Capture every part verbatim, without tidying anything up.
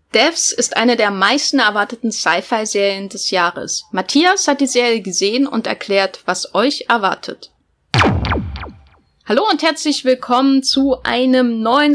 Devs ist eine der meisten erwarteten Sci-Fi-Serien des Jahres. Matthias hat die Serie gesehen und erklärt, was euch erwartet. Hallo und herzlich willkommen zu einem neuen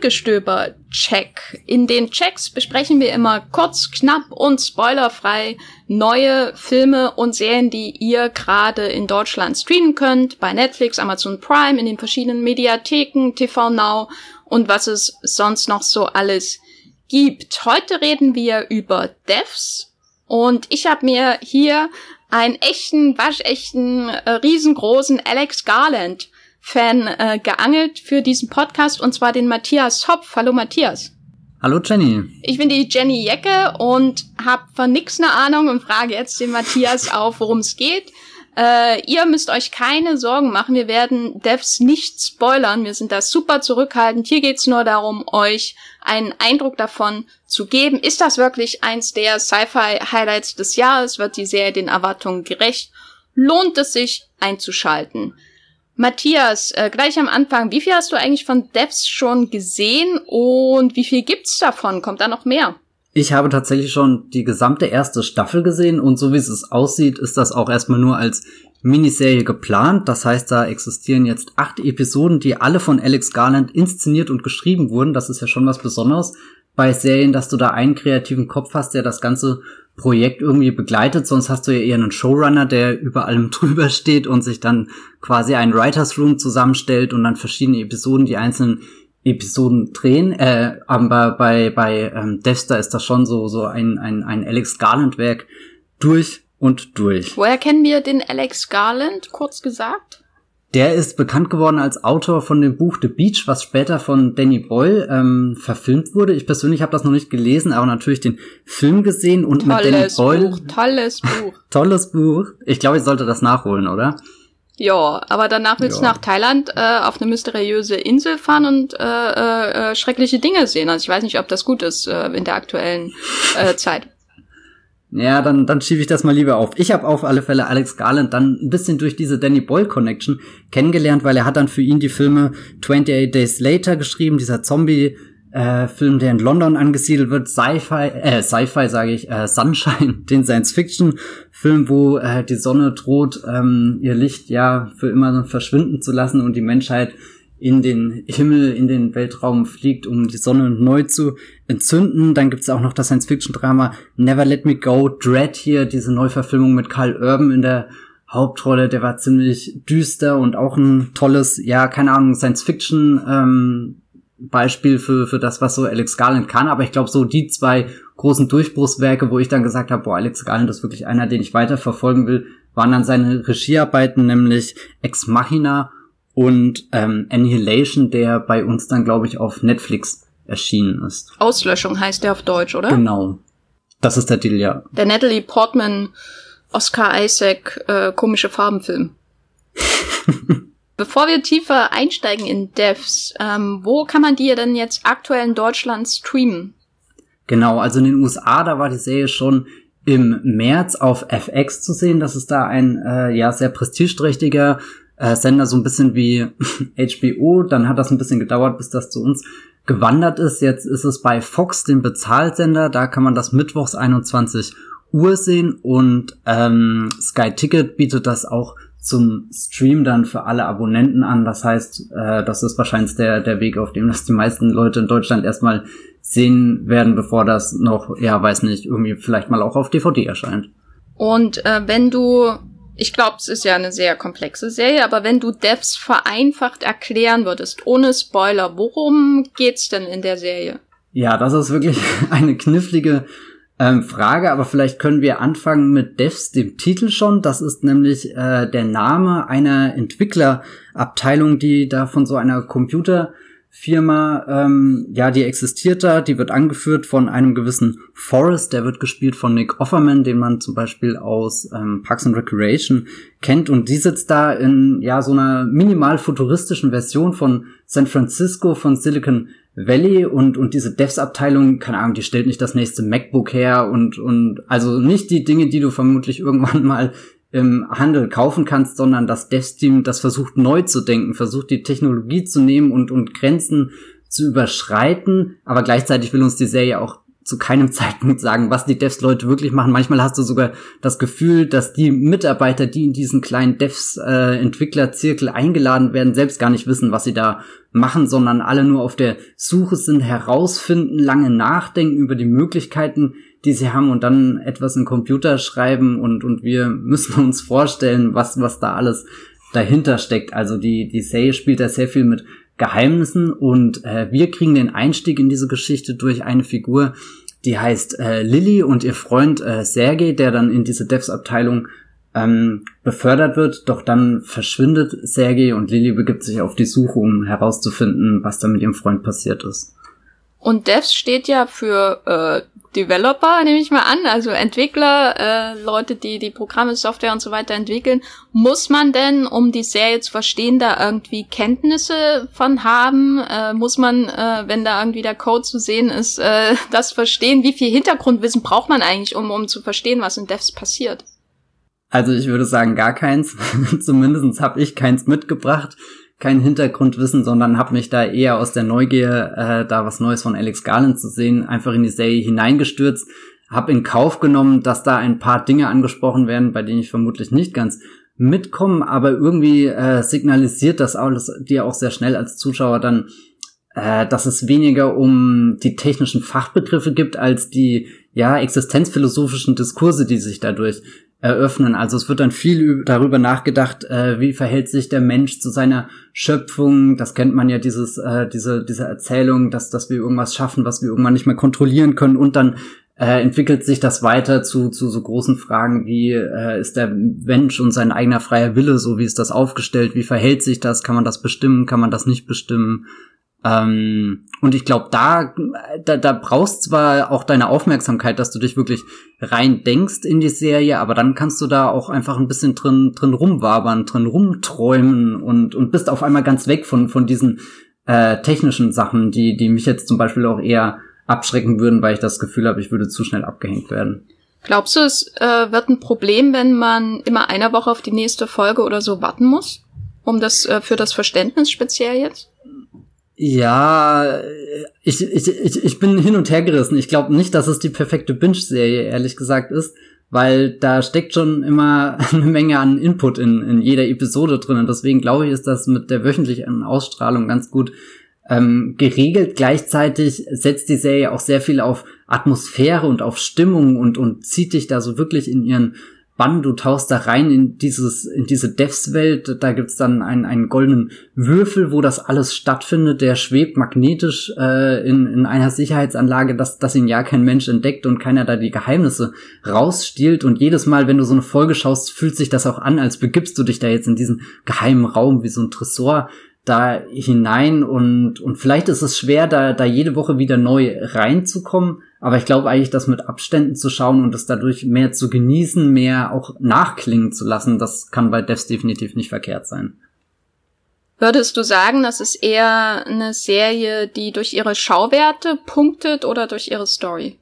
Streamgestöber-Check. In den Checks besprechen wir immer kurz, knapp und spoilerfrei neue Filme und Serien, die ihr gerade in Deutschland streamen könnt, bei Netflix, Amazon Prime, in den verschiedenen Mediatheken, T V Now und was es sonst noch so alles gibt. Heute reden wir über Devs und ich habe mir hier einen echten, waschechten, äh, riesengroßen Alex Garland Fan äh, geangelt für diesen Podcast, und zwar den Matthias Hopf. Hallo Matthias. Hallo Jenny. Ich bin die Jenny Jecke und habe von nix eine Ahnung und frage jetzt den Matthias auf, worum es geht. Äh, ihr müsst euch keine Sorgen machen, wir werden Devs nicht spoilern, wir sind da super zurückhaltend. Hier geht's nur darum, euch einen Eindruck davon zu geben. Ist das wirklich eins der Sci-Fi-Highlights des Jahres? Wird die Serie den Erwartungen gerecht? Lohnt es sich einzuschalten? Matthias, äh, gleich am Anfang, wie viel hast du eigentlich von Devs schon gesehen und wie viel gibt's davon? Kommt da noch mehr? Ich habe tatsächlich schon die gesamte erste Staffel gesehen und so wie es aussieht, ist das auch erstmal nur als Miniserie geplant. Das heißt, da existieren jetzt acht Episoden, die alle von Alex Garland inszeniert und geschrieben wurden. Das ist ja schon was Besonderes bei Serien, dass du da einen kreativen Kopf hast, der das ganze Projekt irgendwie begleitet. Sonst hast du ja eher einen Showrunner, der über allem drüber steht und sich dann quasi einen Writers Room zusammenstellt und dann verschiedene Episoden, die einzelnen Episoden drehen. Äh, aber bei bei ähm, Devs ist das schon so so ein ein ein Alex Garland Werk durch und durch. Woher kennen wir den Alex Garland, kurz gesagt? Der ist bekannt geworden als Autor von dem Buch The Beach, was später von Danny Boyle ähm, verfilmt wurde. Ich persönlich habe das noch nicht gelesen, aber natürlich den Film gesehen und tolles mit Danny Boyle. Buch, tolles Buch. Tolles Buch. Ich glaube, ich sollte das nachholen, oder? Ja, aber danach willst du nach Thailand äh, auf eine mysteriöse Insel fahren und äh, äh, äh, schreckliche Dinge sehen. Also ich weiß nicht, ob das gut ist äh, in der aktuellen äh, Zeit. Ja, dann dann schiebe ich das mal lieber auf. Ich habe auf alle Fälle Alex Garland dann ein bisschen durch diese Danny Boyle Connection kennengelernt, weil er hat dann für ihn die Filme twenty-eight Days Later geschrieben, dieser Zombie äh, Film, der in London angesiedelt wird, Sci-Fi, äh, Sci-Fi sage ich, äh, Sunshine, den Science-Fiction-Film, wo äh, die Sonne droht, ähm, ihr Licht ja für immer verschwinden zu lassen und die Menschheit in den Himmel, in den Weltraum fliegt, um die Sonne neu zu entzünden. Dann gibt's auch noch das Science-Fiction-Drama Never Let Me Go, Dread hier, diese Neuverfilmung mit Karl Urban in der Hauptrolle, der war ziemlich düster und auch ein tolles, ja, keine Ahnung, Science-Fiction ähm, Beispiel für für das, was so Alex Garland kann. Aber ich glaube, so die zwei großen Durchbruchswerke, wo ich dann gesagt habe, boah, Alex Garland ist wirklich einer, den ich weiter verfolgen will, waren dann seine Regiearbeiten, nämlich Ex Machina und ähm, Annihilation, der bei uns dann, glaube ich, auf Netflix erschienen ist. Auslöschung heißt der auf Deutsch, oder? Genau. Das ist der Titel, ja. Der Natalie Portman, Oscar Isaac, äh, komische Farbenfilm. Bevor wir tiefer einsteigen in Devs, ähm, wo kann man die denn jetzt aktuell in Deutschland streamen? Genau, also in den U S A, da war die Serie schon im März auf F X zu sehen. Das ist da ein äh, ja sehr prestigeträchtiger äh, Sender, so ein bisschen wie H B O. Dann hat das ein bisschen gedauert, bis das zu uns gewandert ist. Jetzt ist es bei Fox, dem Bezahlsender. Da kann man das mittwochs einundzwanzig Uhr sehen und ähm, Sky Ticket bietet das auch zum Stream dann für alle Abonnenten an. Das heißt, äh, das ist wahrscheinlich der der Weg, auf dem das die meisten Leute in Deutschland erstmal sehen werden, bevor das noch, ja, weiß nicht, irgendwie vielleicht mal auch auf D V D erscheint. Und äh, wenn du, ich glaube, es ist ja eine sehr komplexe Serie, aber wenn du Devs vereinfacht erklären würdest, ohne Spoiler, worum geht's denn in der Serie? Ja, das ist wirklich eine knifflige Ähm, Frage, aber vielleicht können wir anfangen mit Devs, dem Titel schon. Das ist nämlich äh, der Name einer Entwicklerabteilung, die da von so einer Computerfirma, ähm, ja, die existiert da, die wird angeführt von einem gewissen Forrest, der wird gespielt von Nick Offerman, den man zum Beispiel aus ähm, Parks and Recreation kennt, und die sitzt da in, ja, so einer minimal futuristischen Version von San Francisco, von Silicon Valley, und und diese Devs-Abteilung, keine Ahnung, die stellt nicht das nächste MacBook her und und also nicht die Dinge, die du vermutlich irgendwann mal im Handel kaufen kannst, sondern das Devs-Team, das versucht neu zu denken, versucht die Technologie zu nehmen und und Grenzen zu überschreiten, aber gleichzeitig will uns die Serie auch zu keinem Zeitpunkt sagen, was die Devs-Leute wirklich machen. Manchmal hast du sogar das Gefühl, dass die Mitarbeiter, die in diesen kleinen Devs-Entwicklerzirkel äh, eingeladen werden, selbst gar nicht wissen, was sie da machen, sondern alle nur auf der Suche sind, herausfinden, lange nachdenken über die Möglichkeiten, die sie haben und dann etwas in den Computer schreiben und und wir müssen uns vorstellen, was was da alles dahinter steckt. Also die die Serie spielt da sehr viel mit Geheimnissen und äh, wir kriegen den Einstieg in diese Geschichte durch eine Figur, die heißt äh, Lily und ihr Freund äh, Sergei, der dann in diese Devs-Abteilung ähm, befördert wird, doch dann verschwindet Sergei und Lily begibt sich auf die Suche, um herauszufinden, was da mit ihrem Freund passiert ist. Und Devs steht ja für äh, Developer, nehme ich mal an, also Entwickler, äh, Leute, die die Programme, Software und so weiter entwickeln. Muss man denn, um die Serie zu verstehen, da irgendwie Kenntnisse von haben? Äh, muss man, äh, wenn da irgendwie der Code zu sehen ist, äh, das verstehen? Wie viel Hintergrundwissen braucht man eigentlich, um um zu verstehen, was in Devs passiert? Also ich würde sagen, gar keins. Zumindest habe ich keins mitgebracht. Kein Hintergrundwissen, sondern habe mich da eher aus der Neugier, äh, da was Neues von Alex Garland zu sehen, einfach in die Serie hineingestürzt, habe in Kauf genommen, dass da ein paar Dinge angesprochen werden, bei denen ich vermutlich nicht ganz mitkomme, aber irgendwie äh, signalisiert das alles dir auch sehr schnell als Zuschauer dann, äh, dass es weniger um die technischen Fachbegriffe gibt, als die ja existenzphilosophischen Diskurse, die sich dadurch eröffnen. Also es wird dann viel darüber nachgedacht, äh, wie verhält sich der Mensch zu seiner Schöpfung. Das kennt man ja, dieses äh, diese diese Erzählung, dass dass wir irgendwas schaffen, was wir irgendwann nicht mehr kontrollieren können, und dann äh, entwickelt sich das weiter zu zu so großen Fragen wie äh, ist der Mensch und sein eigener freier Wille, so wie ist das aufgestellt, wie verhält sich das, kann man das bestimmen, kann man das nicht bestimmen? Ähm, und ich glaube, da, da da brauchst zwar auch deine Aufmerksamkeit, dass du dich wirklich rein denkst in die Serie, aber dann kannst du da auch einfach ein bisschen drin drin rumwabern, drin rumträumen und und bist auf einmal ganz weg von von diesen äh, technischen Sachen, die die mich jetzt zum Beispiel auch eher abschrecken würden, weil ich das Gefühl habe, ich würde zu schnell abgehängt werden. Glaubst du, es äh, wird ein Problem, wenn man immer eine Woche auf die nächste Folge oder so warten muss, um das äh, für das Verständnis speziell jetzt? Ja, ich, ich, ich, ich bin hin und her gerissen. Ich glaube nicht, dass es die perfekte Binge-Serie, ehrlich gesagt, ist, weil da steckt schon immer eine Menge an Input in, in jeder Episode drin. Und deswegen glaube ich, ist das mit der wöchentlichen Ausstrahlung ganz gut ähm, geregelt. Gleichzeitig setzt die Serie auch sehr viel auf Atmosphäre und auf Stimmung und, und zieht dich da so wirklich in ihren Bann, du tauchst da rein in dieses, in diese Devs-Welt, da gibt's dann einen, einen goldenen Würfel, wo das alles stattfindet, der schwebt magnetisch äh, in, in einer Sicherheitsanlage, dass, dass ihn ja kein Mensch entdeckt und keiner da die Geheimnisse rausstiehlt, und jedes Mal, wenn du so eine Folge schaust, fühlt sich das auch an, als begibst du dich da jetzt in diesen geheimen Raum, wie so ein Tresor da hinein, und und vielleicht ist es schwer, da da jede Woche wieder neu reinzukommen, aber ich glaube eigentlich, das mit Abständen zu schauen und das dadurch mehr zu genießen, mehr auch nachklingen zu lassen, das kann bei Devs definitiv nicht verkehrt sein. Würdest du sagen, das ist eher eine Serie, die durch ihre Schauwerte punktet oder durch ihre Story?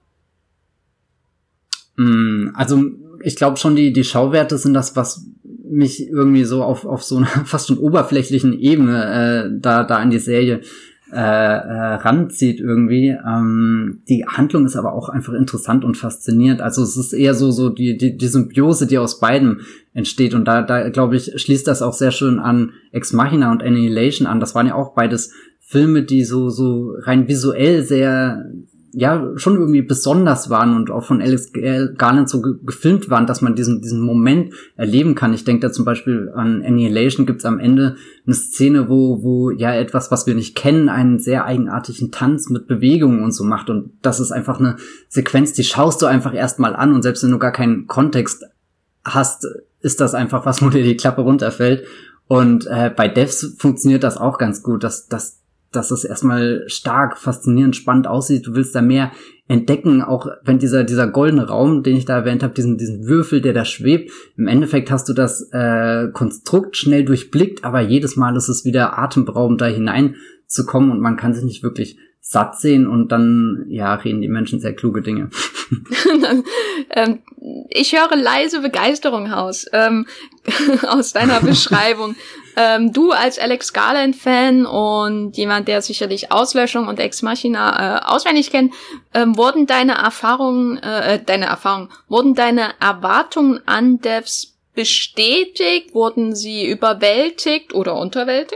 Also ich glaube schon, die die Schauwerte sind das, was mich irgendwie so auf auf so einer fast schon oberflächlichen Ebene äh, da da an die Serie äh, äh, ranzieht irgendwie. Ähm, die Handlung ist aber auch einfach interessant und faszinierend. Also es ist eher so so die die, die Symbiose, die aus beidem entsteht, und da da glaube ich, schließt das auch sehr schön an Ex Machina und Annihilation an. Das waren ja auch beides Filme, die so so rein visuell sehr ja schon irgendwie besonders waren und auch von Alex Garland so ge- gefilmt waren, dass man diesen diesen Moment erleben kann. Ich denke da zum Beispiel an Annihilation, gibt's am Ende eine Szene, wo wo ja etwas, was wir nicht kennen, einen sehr eigenartigen Tanz mit Bewegungen und so macht, und das ist einfach eine Sequenz, die schaust du einfach erstmal an, und selbst wenn du gar keinen Kontext hast, ist das einfach was, wo dir die Klappe runterfällt. Und äh, bei Devs funktioniert das auch ganz gut, dass dass dass es erstmal stark, faszinierend, spannend aussieht. Du willst da mehr entdecken, auch wenn dieser dieser goldene Raum, den ich da erwähnt habe, diesen diesen Würfel, der da schwebt, im Endeffekt hast du das äh, Konstrukt schnell durchblickt, aber jedes Mal ist es wieder atemberaubend, da hineinzukommen, und man kann sich nicht wirklich satt sehen, und dann ja reden die Menschen sehr kluge Dinge. ähm, ich höre leise Begeisterung aus, ähm, aus deiner Beschreibung. Ähm, du als Alex Garland-Fan und jemand, der sicherlich Auslöschung und Ex Machina äh, auswendig kennt, ähm, wurden deine Erfahrungen, äh, deine Erfahrungen, wurden deine Erwartungen an Devs bestätigt? Wurden sie überwältigt oder unterwältigt?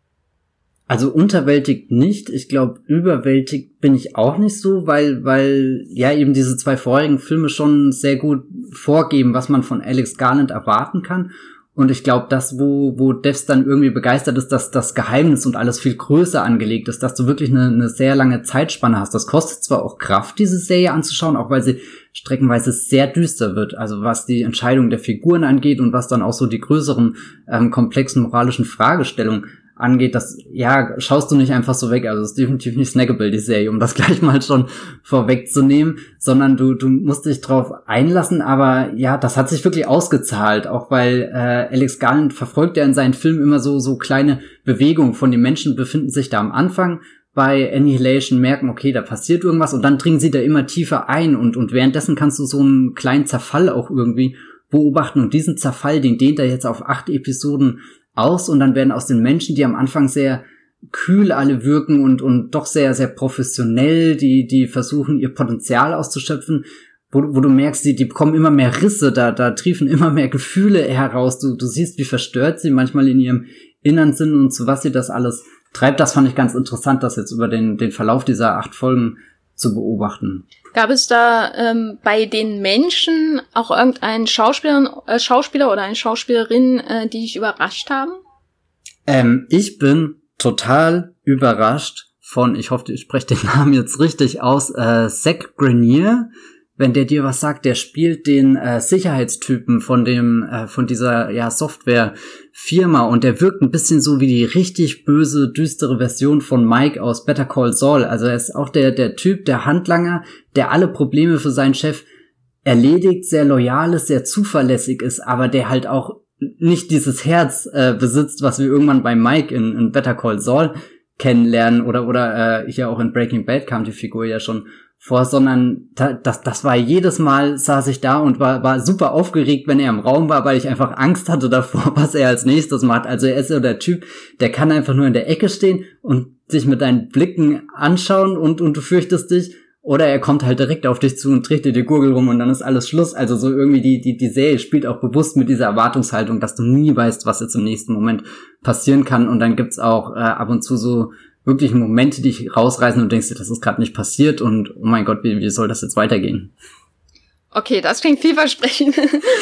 Also unterwältigt nicht. Ich glaube, überwältigt bin ich auch nicht so, weil, weil ja eben diese zwei vorherigen Filme schon sehr gut vorgeben, was man von Alex Garland erwarten kann. Und ich glaube, das, wo, wo Devs dann irgendwie begeistert ist, dass das Geheimnis und alles viel größer angelegt ist, dass du wirklich eine, eine sehr lange Zeitspanne hast. Das kostet zwar auch Kraft, diese Serie anzuschauen, auch weil sie streckenweise sehr düster wird. Also was die Entscheidung der Figuren angeht und was dann auch so die größeren, ähm, komplexen moralischen Fragestellungen angeht, das, ja, schaust du nicht einfach so weg, also es ist definitiv nicht snackable, die Serie, um das gleich mal schon vorwegzunehmen, sondern du, du musst dich drauf einlassen, aber ja, das hat sich wirklich ausgezahlt, auch weil äh, Alex Garland verfolgt ja in seinen Filmen immer so, so kleine Bewegungen von den Menschen, befinden sich da am Anfang bei Annihilation, merken, okay, da passiert irgendwas und dann dringen sie da immer tiefer ein und, und währenddessen kannst du so einen kleinen Zerfall auch irgendwie beobachten und diesen Zerfall, den dehnt er jetzt auf acht Episoden aus und dann werden aus den Menschen, die am Anfang sehr kühl alle wirken und und doch sehr, sehr professionell, die die versuchen, ihr Potenzial auszuschöpfen, wo, wo du merkst, die, die bekommen immer mehr Risse, da da triefen immer mehr Gefühle heraus, du, du siehst, wie verstört sie manchmal in ihrem Innern sind und zu was sie das alles treibt. Das fand ich ganz interessant, das jetzt über den, den Verlauf dieser acht Folgen zu beobachten. Gab es da ähm, bei den Menschen auch irgendeinen Schauspieler, äh, Schauspieler oder eine Schauspielerin, äh, die dich überrascht haben? Ähm, ich bin total überrascht von, ich hoffe, ich spreche den Namen jetzt richtig aus, äh, Zach Grenier. Wenn der dir was sagt, der spielt den äh, Sicherheitstypen von dem äh, von dieser ja Softwarefirma und der wirkt ein bisschen so wie die richtig böse, düstere Version von Mike aus Better Call Saul. Also er ist auch der der Typ, der Handlanger, der alle Probleme für seinen Chef erledigt, sehr loyal ist, sehr zuverlässig ist, aber der halt auch nicht dieses Herz äh, besitzt, was wir irgendwann bei Mike in, in Better Call Saul kennenlernen oder oder äh, hier auch in Breaking Bad kam die Figur ja schon vor, sondern da, das das war jedes Mal, saß ich da und war war super aufgeregt, wenn er im Raum war, weil ich einfach Angst hatte davor, was er als nächstes macht. Also er ist so der Typ, der kann einfach nur in der Ecke stehen und sich mit deinen Blicken anschauen und und du fürchtest dich, oder er kommt halt direkt auf dich zu und dreht dir die Gurgel rum und dann ist alles Schluss. Also so irgendwie die die die Serie spielt auch bewusst mit dieser Erwartungshaltung, dass du nie weißt, was jetzt im nächsten Moment passieren kann, und dann gibt's auch äh, ab und zu so wirklich Momente, die dich rausreißen und denkst dir, das ist gerade nicht passiert und oh mein Gott, wie, wie soll das jetzt weitergehen? Okay, das klingt vielversprechend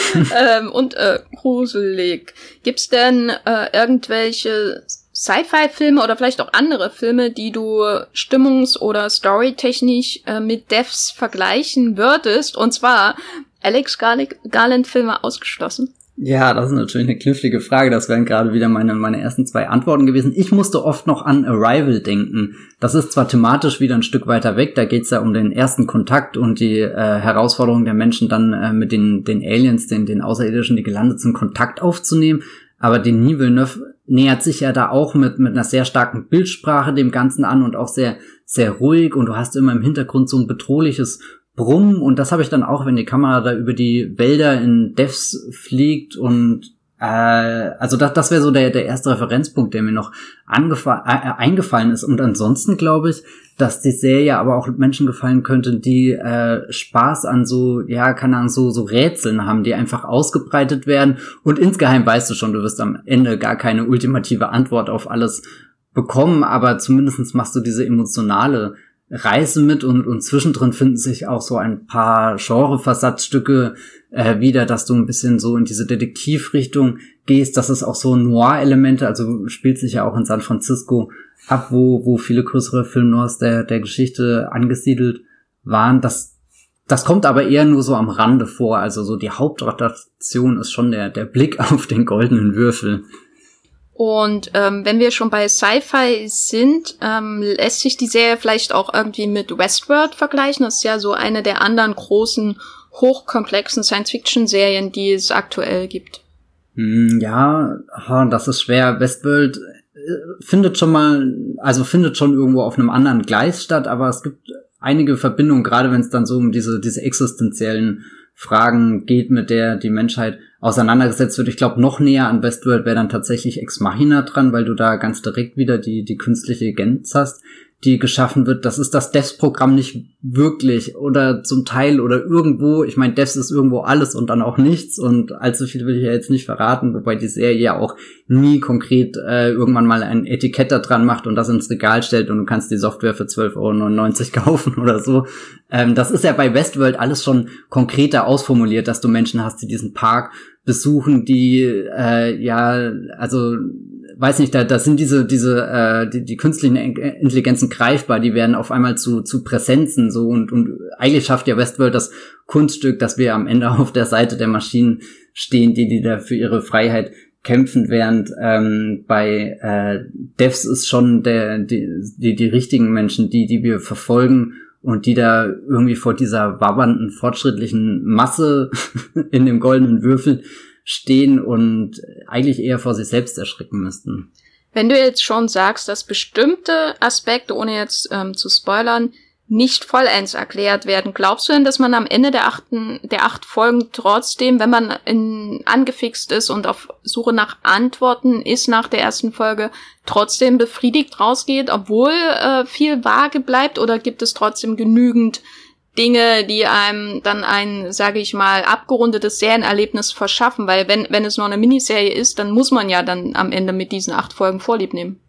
ähm, und äh, gruselig. Gibt's denn äh, irgendwelche Sci-Fi-Filme oder vielleicht auch andere Filme, die du stimmungs- oder storytechnisch äh, mit Devs vergleichen würdest? Und zwar Alex Garland-Filme ausgeschlossen. Ja, das ist natürlich eine knifflige Frage. Das wären gerade wieder meine meine ersten zwei Antworten gewesen. Ich musste oft noch an Arrival denken. Das ist zwar thematisch wieder ein Stück weiter weg, da geht's ja um den ersten Kontakt und die äh, Herausforderung der Menschen dann äh, mit den den Aliens, den den Außerirdischen, die gelandet sind, Kontakt aufzunehmen. Aber Denis Villeneuve nähert sich ja da auch mit mit einer sehr starken Bildsprache dem Ganzen an und auch sehr sehr ruhig, und du hast immer im Hintergrund so ein bedrohliches Brummen, und das habe ich dann auch, wenn die Kamera da über die Wälder in Devs fliegt, und äh, also das, das wäre so der der erste Referenzpunkt, der mir noch angefa- äh, eingefallen ist. Und ansonsten glaube ich, dass die Serie aber auch Menschen gefallen könnte, die äh, Spaß an so, ja, keine Ahnung, so so Rätseln haben, die einfach ausgebreitet werden, und insgeheim weißt du schon, du wirst am Ende gar keine ultimative Antwort auf alles bekommen, aber zumindest machst du diese emotionale Reise mit, und, und zwischendrin finden sich auch so ein paar Genre-Versatzstücke äh, wieder, dass du ein bisschen so in diese Detektivrichtung gehst. Das ist auch so Noir-Elemente, also spielt sich ja auch in San Francisco ab, wo wo viele größere Film-Noirs der der Geschichte angesiedelt waren. Das das kommt aber eher nur so am Rande vor. Also so die Hauptattraktion ist schon der der Blick auf den goldenen Würfel. Und ähm, wenn wir schon bei Sci-Fi sind, ähm, lässt sich die Serie vielleicht auch irgendwie mit Westworld vergleichen. Das ist ja so eine der anderen großen, hochkomplexen Science-Fiction-Serien, die es aktuell gibt. Ja, das ist schwer. Westworld findet schon mal, also findet schon irgendwo auf einem anderen Gleis statt, aber es gibt einige Verbindungen, gerade wenn es dann so um diese diese existenziellen Fragen geht, mit der die Menschheit auseinandergesetzt wird. Ich glaube, noch näher an Westworld wäre dann tatsächlich Ex Machina dran, weil du da ganz direkt wieder die die künstliche Intelligenz hast, die geschaffen wird. Das ist das Devs-Programm nicht wirklich oder zum Teil oder irgendwo. Ich meine, Devs ist irgendwo alles und dann auch nichts und allzu viel will ich ja jetzt nicht verraten, wobei die Serie ja auch nie konkret äh, irgendwann mal ein Etikett da dran macht und das ins Regal stellt und du kannst die Software für zwölf Euro neunundneunzig kaufen oder so. Ähm, das ist ja bei Westworld alles schon konkreter ausformuliert, dass du Menschen hast, die diesen Park besuchen, die äh, ja, also weiß nicht, da, da sind diese diese äh, die, die künstlichen Intelligenzen greifbar, die werden auf einmal zu zu Präsenzen so und und eigentlich schafft ja Westworld das Kunststück, dass wir am Ende auf der Seite der Maschinen stehen, die die da für ihre Freiheit kämpfen, während ähm, bei äh, Devs ist schon der die die die richtigen Menschen, die die wir verfolgen und die da irgendwie vor dieser wabbernden fortschrittlichen Masse in dem goldenen Würfel stehen und eigentlich eher vor sich selbst erschrecken müssten. Wenn du jetzt schon sagst, dass bestimmte Aspekte, ohne jetzt ähm, zu spoilern, nicht vollends erklärt werden, glaubst du denn, dass man am Ende der achten, der acht Folgen trotzdem, wenn man in, angefixt ist und auf Suche nach Antworten ist nach der ersten Folge, trotzdem befriedigt rausgeht, obwohl äh, viel vage bleibt, oder gibt es trotzdem genügend Dinge, die einem dann ein, sage ich mal, abgerundetes Serienerlebnis verschaffen, weil wenn wenn es nur eine Miniserie ist, dann muss man ja dann am Ende mit diesen acht Folgen Vorlieb nehmen.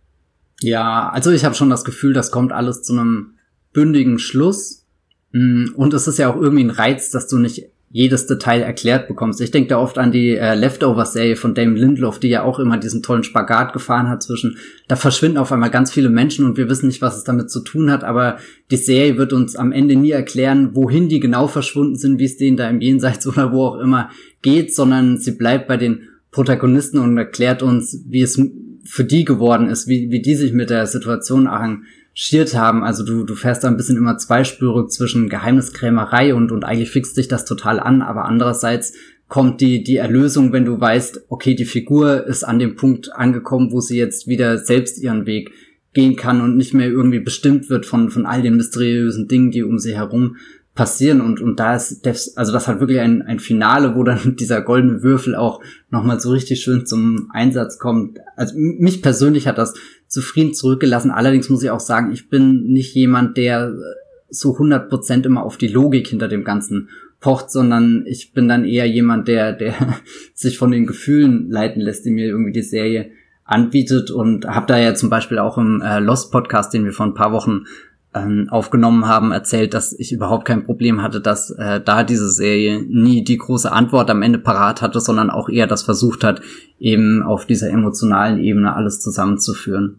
Ja, also ich habe schon das Gefühl, das kommt alles zu einem bündigen Schluss und es ist ja auch irgendwie ein Reiz, dass du nicht jedes Detail erklärt bekommst. Ich denke da oft an die äh, Leftovers-Serie von Damon Lindelof, die ja auch immer diesen tollen Spagat gefahren hat zwischen, da verschwinden auf einmal ganz viele Menschen und wir wissen nicht, was es damit zu tun hat, aber die Serie wird uns am Ende nie erklären, wohin die genau verschwunden sind, wie es denen da im Jenseits oder wo auch immer geht, sondern sie bleibt bei den Protagonisten und erklärt uns, wie es für die geworden ist, wie, wie die sich mit der Situation arrangiert haben. Also du, du fährst da ein bisschen immer zweispürig zwischen Geheimniskrämerei und, und eigentlich fixt dich das total an, aber andererseits kommt die, die Erlösung, wenn du weißt, okay, die Figur ist an dem Punkt angekommen, wo sie jetzt wieder selbst ihren Weg gehen kann und nicht mehr irgendwie bestimmt wird von, von all den mysteriösen Dingen, die um sie herum passieren und, und da ist Devs, also das hat wirklich ein, ein Finale, wo dann dieser goldene Würfel auch nochmal so richtig schön zum Einsatz kommt. Also mich persönlich hat das zufrieden zurückgelassen. Allerdings muss ich auch sagen, ich bin nicht jemand, der so hundert Prozent immer auf die Logik hinter dem Ganzen pocht, sondern ich bin dann eher jemand, der, der sich von den Gefühlen leiten lässt, die mir irgendwie die Serie anbietet und habe da ja zum Beispiel auch im äh, Lost Podcast, den wir vor ein paar Wochen ähm, aufgenommen haben, erzählt, dass ich überhaupt kein Problem hatte, dass äh, da diese Serie nie die große Antwort am Ende parat hatte, sondern auch eher das versucht hat, eben auf dieser emotionalen Ebene alles zusammenzuführen.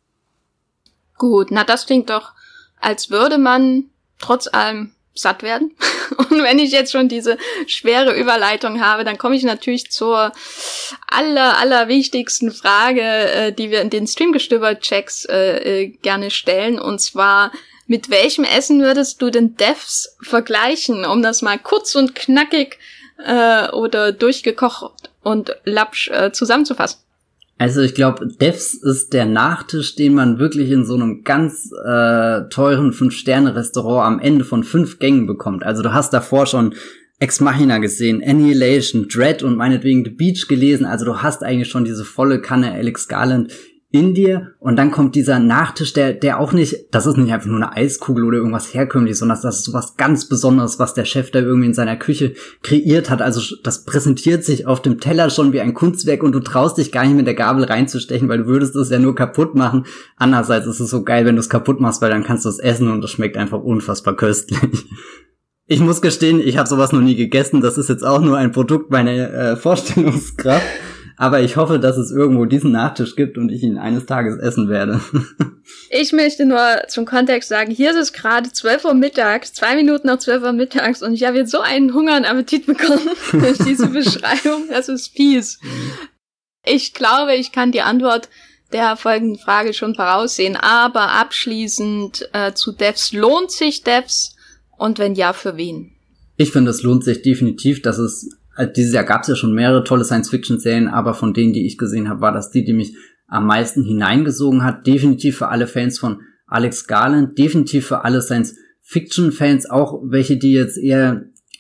Gut, na das klingt doch, als würde man trotz allem satt werden. Und wenn ich jetzt schon diese schwere Überleitung habe, dann komme ich natürlich zur aller, aller wichtigsten Frage, äh, die wir in den Streamgestöber-Checks äh, äh, gerne stellen. Und zwar, mit welchem Essen würdest du denn Devs vergleichen, um das mal kurz und knackig äh, oder durchgekocht und lapsch äh, zusammenzufassen? Also ich glaube, Devs ist der Nachtisch, den man wirklich in so einem ganz äh, teuren Fünf-Sterne-Restaurant am Ende von fünf Gängen bekommt. Also du hast davor schon Ex Machina gesehen, Annihilation, Dread und meinetwegen The Beach gelesen. Also du hast eigentlich schon diese volle Kanne Alex Garland in dir und dann kommt dieser Nachtisch, der der auch nicht, das ist nicht einfach nur eine Eiskugel oder irgendwas herkömmliches, sondern das ist sowas ganz Besonderes, was der Chef da irgendwie in seiner Küche kreiert hat. Also das präsentiert sich auf dem Teller schon wie ein Kunstwerk und du traust dich gar nicht mit der Gabel reinzustechen, weil du würdest es ja nur kaputt machen. Andererseits ist es so geil, wenn du es kaputt machst, weil dann kannst du es essen und es schmeckt einfach unfassbar köstlich. Ich muss gestehen, ich habe sowas noch nie gegessen. Das ist jetzt auch nur ein Produkt meiner äh, Vorstellungskraft. Aber ich hoffe, dass es irgendwo diesen Nachtisch gibt und ich ihn eines Tages essen werde. Ich möchte nur zum Kontext sagen, hier ist es gerade zwölf Uhr mittags, zwei Minuten nach zwölf Uhr mittags und ich habe jetzt so einen Hunger und Appetit bekommen durch diese Beschreibung. Das ist fies. Ich glaube, ich kann die Antwort der folgenden Frage schon voraussehen, aber abschließend äh, zu Devs. Lohnt sich Devs? Und wenn ja, für wen? Ich finde, es lohnt sich definitiv, dass es dieses Jahr gab es ja schon mehrere tolle Science-Fiction-Serien, aber von denen, die ich gesehen habe, war das die, die mich am meisten hineingesogen hat. Definitiv für alle Fans von Alex Garland, definitiv für alle Science-Fiction-Fans, auch welche, die jetzt eher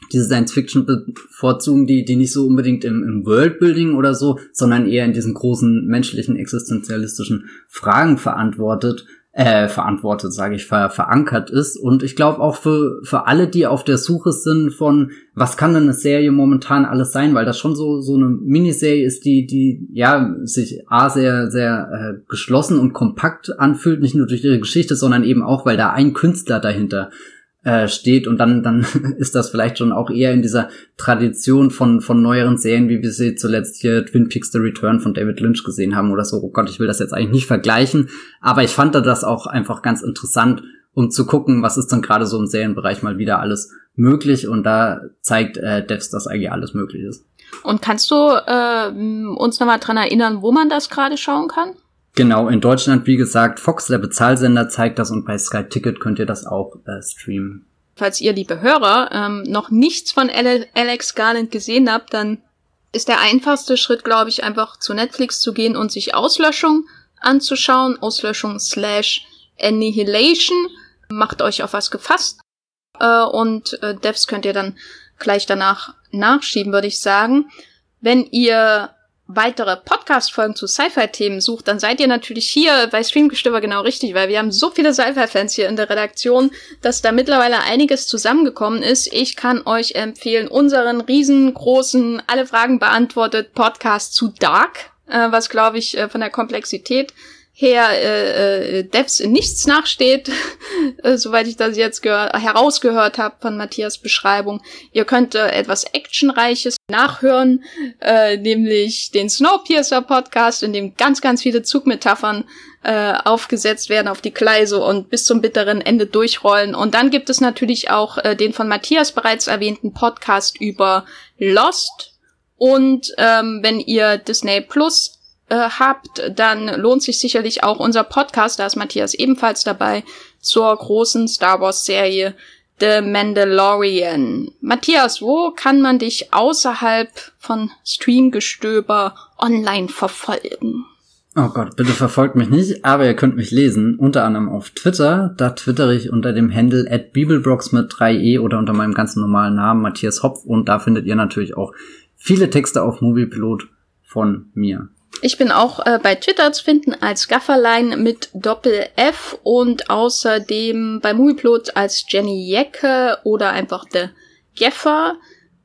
diese Science-Fiction bevorzugen, die, die nicht so unbedingt im, im Worldbuilding oder so, sondern eher in diesen großen menschlichen, existenzialistischen Fragen verantwortet, äh, verantwortet, sage ich, ver, verankert ist. Und ich glaube auch für, für alle, die auf der Suche sind von, was kann denn eine Serie momentan alles sein, weil das schon so, so eine Miniserie ist, die, die, ja, sich A, sehr, sehr äh, geschlossen und kompakt anfühlt, nicht nur durch ihre Geschichte, sondern eben auch, weil da ein Künstler dahinter Äh, steht und dann dann ist das vielleicht schon auch eher in dieser Tradition von von neueren Serien, wie wir sie zuletzt hier Twin Peaks The Return von David Lynch gesehen haben oder so. Oh Gott, ich will das jetzt eigentlich nicht vergleichen, aber ich fand da das auch einfach ganz interessant, um zu gucken, was ist dann gerade so im Serienbereich mal wieder alles möglich, und da zeigt äh, Devs, dass eigentlich alles möglich ist. Und kannst du äh, uns nochmal dran erinnern, wo man das gerade schauen kann? Genau, in Deutschland, wie gesagt, Fox, der Bezahlsender, zeigt das, und bei Sky Ticket könnt ihr das auch äh, streamen. Falls ihr, liebe Hörer, ähm, noch nichts von Ale- Alex Garland gesehen habt, dann ist der einfachste Schritt, glaube ich, einfach zu Netflix zu gehen und sich Auslöschung anzuschauen. Auslöschung slash Annihilation. Macht euch auf was gefasst. Äh, und äh, Devs könnt ihr dann gleich danach nachschieben, würde ich sagen. Wenn ihr weitere Podcast-Folgen zu Sci-Fi-Themen sucht, dann seid ihr natürlich hier bei Streamgestöber genau richtig, weil wir haben so viele Sci-Fi-Fans hier in der Redaktion, dass da mittlerweile einiges zusammengekommen ist. Ich kann euch empfehlen, unseren riesengroßen, alle Fragen beantwortet Podcast zu Dark, äh, was, glaube ich, äh, von der Komplexität her äh, äh, Devs in nichts nachsteht, äh, soweit ich das jetzt gehör- herausgehört habe von Matthias Beschreibung. Ihr könnt äh, etwas Actionreiches nachhören, äh, nämlich den Snowpiercer-Podcast, in dem ganz, ganz viele Zugmetaphern äh, aufgesetzt werden auf die Gleise und bis zum bitteren Ende durchrollen. Und dann gibt es natürlich auch äh, den von Matthias bereits erwähnten Podcast über Lost. Und ähm, wenn ihr Disney Plus Äh, habt, dann lohnt sich sicherlich auch unser Podcast, da ist Matthias ebenfalls dabei, zur großen Star Wars Serie The Mandalorian. Matthias, wo kann man dich außerhalb von Streamgestöber online verfolgen? Oh Gott, bitte verfolgt mich nicht, aber ihr könnt mich lesen, unter anderem auf Twitter. Da twittere ich unter dem Handle at bibelbrox mit drei e oder unter meinem ganz normalen Namen Matthias Hopf, und da findet ihr natürlich auch viele Texte auf Moviepilot von mir. Ich bin auch äh, bei Twitter zu finden als Gafferlein mit Doppel-F und außerdem bei Movieplot als Jenny Jecke oder einfach The Gaffer.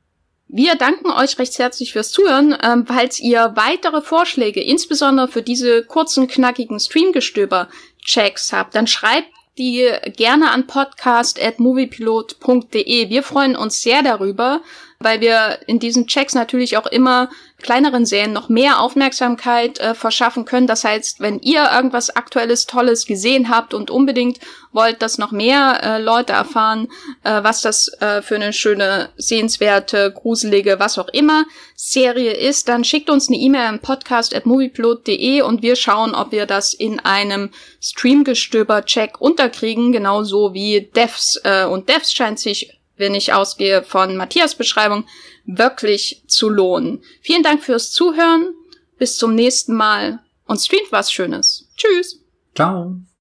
Wir danken euch recht herzlich fürs Zuhören. Ähm, falls ihr weitere Vorschläge, insbesondere für diese kurzen, knackigen Streamgestöber-Checks habt, dann schreibt die gerne an podcast at moviepilot punkt de. Wir freuen uns sehr darüber, weil wir in diesen Checks natürlich auch immer kleineren Serien noch mehr Aufmerksamkeit äh, verschaffen können. Das heißt, wenn ihr irgendwas Aktuelles, Tolles gesehen habt und unbedingt wollt, dass noch mehr äh, Leute erfahren, äh, was das äh, für eine schöne, sehenswerte, gruselige, was auch immer Serie ist, dann schickt uns eine E-Mail an podcast at moviepilot punkt de und wir schauen, ob wir das in einem Streamgestöber-Check unterkriegen, genauso wie Devs. Äh, und Devs scheint sich, wenn ich ausgehe von Matthias Beschreibung, wirklich zu lohnen. Vielen Dank fürs Zuhören. Bis zum nächsten Mal und streamt was Schönes. Tschüss. Ciao.